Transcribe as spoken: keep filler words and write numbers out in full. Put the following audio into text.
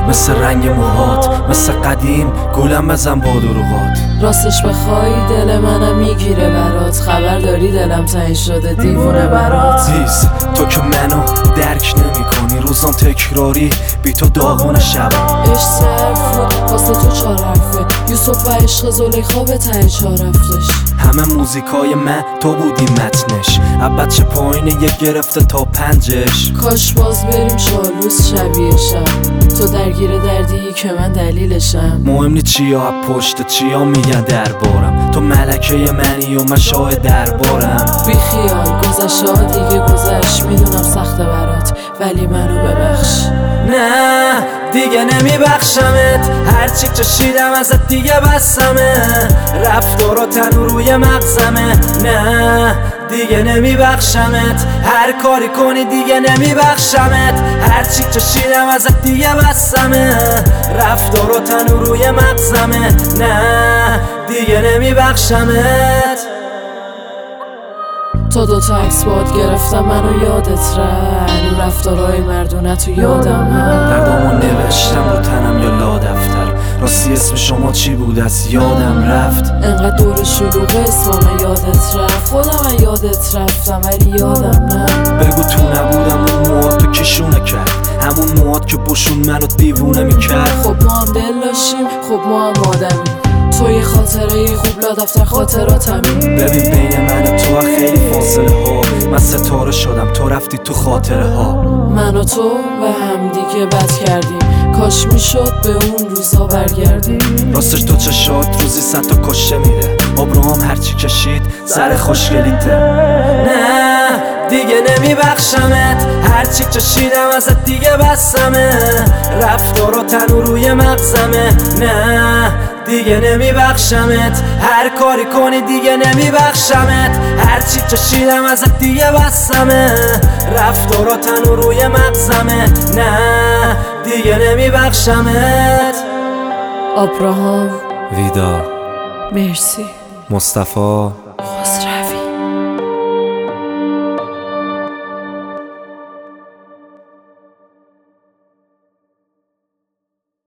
مثل رنگ موهات، مثل قدیم گولم بزن با دروغات. راستش بخوای دل منم میگیره برات، خبر داری دلم تنگ شده دیوونه برات. دیز تو که منو درک نمی کنی، روزام تکراری بی تو داغون شبم. عشق صرف بود واسه تو چار حرفه، یوسف و عشق زلیخا به ته چار رفتش. همه موزیکای من تو بودی متنش، عبد چه پایینه یک گرفته تا پنجش. کاش باز بریم چالوس شبیهشم، تو درگیر دردی که من دلیلشم. مهم نی چیا پشت چیا میگن دربارم، تو ملکه منی و من شاه دربارم. بی خیال گذشته ها دیگه گذشت، میدونم سخته برات ولی منو ببخش. نه دیگه نمیبخشمت، هرچی چشیدم ازت دیگه بسمه، رفتارا تنو روی مغزمه. نه دیگه نمیبخشمت، هر کاری کنی دیگه نمیبخشمت، هرچی چشیدم ازت دیگه بسمه، رفتارا تنو روی مغزمه. نه دیگه نمیبخشمت. تا دوتا عکس باد گرفتم منو یادت رفت، رو رفتارهای مردونه تو یادم هم. دردامو نوشتم رو تنم یا لا دفتر، راستی اسم شما چی بود از یادم رفت. انقدر دور شلوغ اسمم یادت رفت، خودم من یادت رفتم ولی یادم نه. بگو تو نبودم اون موهاتو که شونه کرد، همون موهات که بشون منو دیوونه میکرد. خب ما هم دل داشتیم، خب ما هم آدمیم، تو یه خاطره یه خوب لا دفتر خاطراتمی. ببین بین من و تو خیلی فاصله ها، من ستاره شدم تو رفتی تو خاطره ها. من و تو به هم دیگه بد کردیم، کاش میشد به اون روزا برگردیم. راستش تو چشات روزی صد تا کشه میره، آبراهام هرچی کشید سر خوشگلیته. نه دیگه نمیبخشمت، هرچی چشیدم ازت دیگه بسمه، رفتارا تنو روی مغزمه. نه دیگه نمیبخشمت، هر کاری کنی دیگه نمیبخشمت، هرچی چشیدم ازت دیگه بسمه، رفتارا تنو روی مغزمه. نه دیگه نمیبخشمت. آبراهام ویدا مرسی مصطفی خسرو.